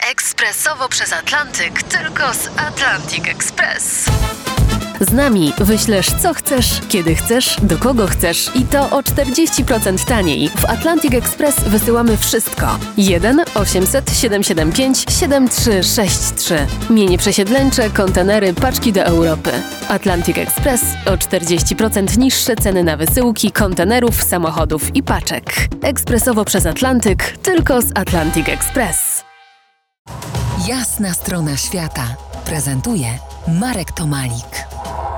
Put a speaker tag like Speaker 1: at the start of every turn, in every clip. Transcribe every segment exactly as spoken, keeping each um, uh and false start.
Speaker 1: Ekspresowo przez Atlantyk, tylko z Atlantic Express.
Speaker 2: Z nami wyślesz co chcesz, kiedy chcesz, do kogo chcesz i to o czterdzieści procent taniej. W Atlantic Express wysyłamy wszystko. jeden osiemset siedemset siedemdziesiąt pięć siedemdziesiąt trzy sześćdziesiąt trzy. Mienie przesiedleńcze, kontenery, paczki do Europy. Atlantic Express o czterdzieści procent niższe ceny na wysyłki, kontenerów, samochodów i paczek. Ekspresowo przez Atlantyk, tylko z Atlantic Express.
Speaker 1: Jasna strona świata prezentuje Marek Tomalik.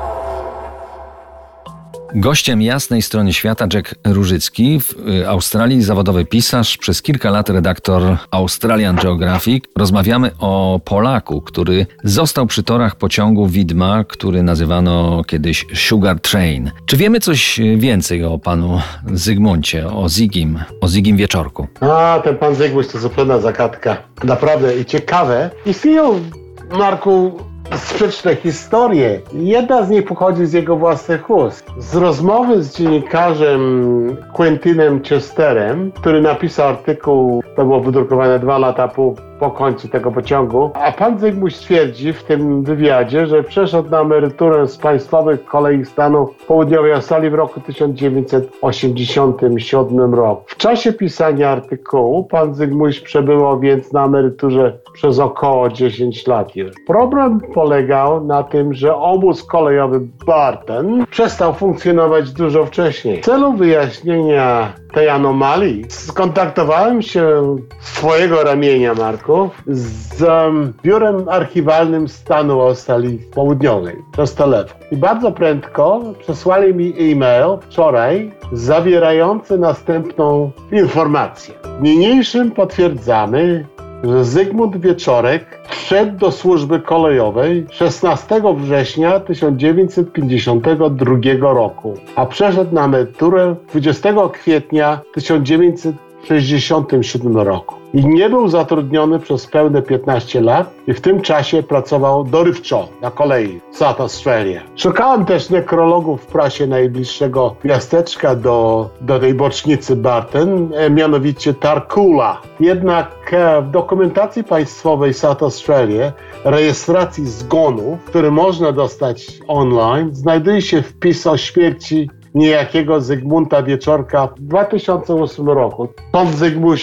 Speaker 3: Gościem jasnej strony świata Jack Różycki, w Australii zawodowy pisarz, przez kilka lat redaktor Australian Geographic. Rozmawiamy o Polaku, który został przy torach pociągu widma, który nazywano kiedyś Sugar Train. Czy wiemy coś więcej o panu Zygmuncie, o Zigim, o Zigim Wieczorku?
Speaker 4: A, ten pan Zygmunt to zupełna zagadka. Naprawdę i ciekawe. Istnieją, Marku, sprzeczne historie. Jedna z nich pochodzi z jego własnych ust. Z rozmowy z dziennikarzem Quentinem Chesterem, który napisał artykuł, to było wydrukowane dwa lata po, po końcu tego pociągu, a pan Zygmunt stwierdzi w tym wywiadzie, że przeszedł na emeryturę z państwowych kolei stanu południowej Australii w roku tysiąc dziewięćset osiemdziesiątym siódmym roku. W czasie pisania artykułu pan Zygmunt przebywał więc na emeryturze przez około dziesięć lat już. Problem polegał na tym, że obóz kolejowy Barton przestał funkcjonować dużo wcześniej. W celu wyjaśnienia tej anomalii skontaktowałem się z twojego ramienia, Marku, z um, biurem archiwalnym stanu Australii Południowej przez telefon. I bardzo prędko przesłali mi e-mail wczoraj zawierający następną informację. Niniejszym potwierdzamy, że Zygmunt Wieczorek wszedł do służby kolejowej szesnastego września tysiąc dziewięćset pięćdziesiątego drugiego roku, a przeszedł na emeryturę dwudziestego kwietnia tysiąc dziewięćset sześćdziesiątego siódmego roku. I nie był zatrudniony przez pełne piętnaście lat i w tym czasie pracował dorywczo na kolei South Australia. Szukałem też nekrologów w prasie najbliższego miasteczka do, do tej bocznicy Barton, e, mianowicie Tarcoola. Jednak e, w dokumentacji państwowej South Australia, rejestracji zgonów, który można dostać online, znajduje się wpis o śmierci niejakiego Zygmunta Wieczorka w dwa tysiące ósmym roku. Pan Zygmunt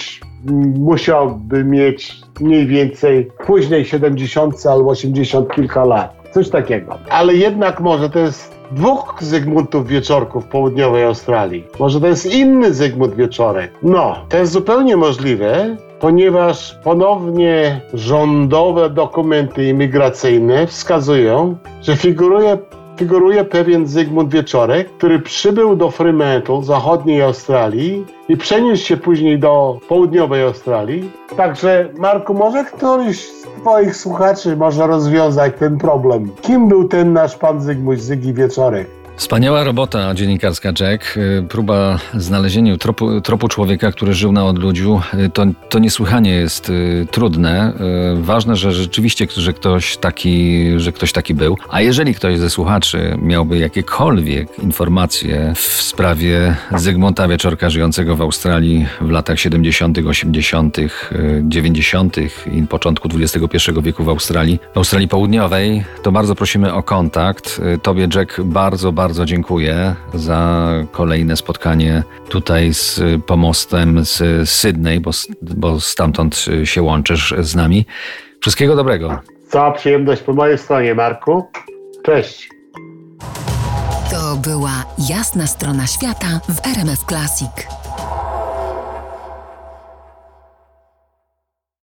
Speaker 4: musiałby mieć mniej więcej później siedemdziesiąt albo osiemdziesiąt kilka lat. Coś takiego. Ale jednak może to jest dwóch Zygmuntów Wieczorków w południowej Australii. Może to jest inny Zygmunt Wieczorek. No, to jest zupełnie możliwe, ponieważ ponownie rządowe dokumenty imigracyjne wskazują, że figuruje Figuruje pewien Zygmunt Wieczorek, który przybył do Fremantle, zachodniej Australii i przeniósł się później do południowej Australii. Także, Marku, może któryś z twoich słuchaczy może rozwiązać ten problem. Kim był ten nasz pan Zygmunt, Zygi Wieczorek?
Speaker 3: Wspaniała robota dziennikarska, Jack. Próba znalezienia tropu, tropu człowieka, który żył na odludziu, to, to niesłychanie jest y, trudne. Y, ważne, że rzeczywiście że ktoś, taki, że ktoś taki był. A jeżeli ktoś ze słuchaczy miałby jakiekolwiek informacje w sprawie Zygmunta Wieczorka żyjącego w Australii w latach siedemdziesiątych, osiemdziesiątych, dziewięćdziesiątych i początku dwudziestego pierwszego wieku w Australii, w Australii Południowej, to bardzo prosimy o kontakt. Tobie, Jack, bardzo, bardzo Bardzo dziękuję za kolejne spotkanie tutaj z pomostem z Sydney, bo, bo stamtąd się łączysz z nami. Wszystkiego dobrego.
Speaker 4: Cała przyjemność po mojej stronie, Marku. Cześć.
Speaker 1: To była jasna strona świata w R M F Classic.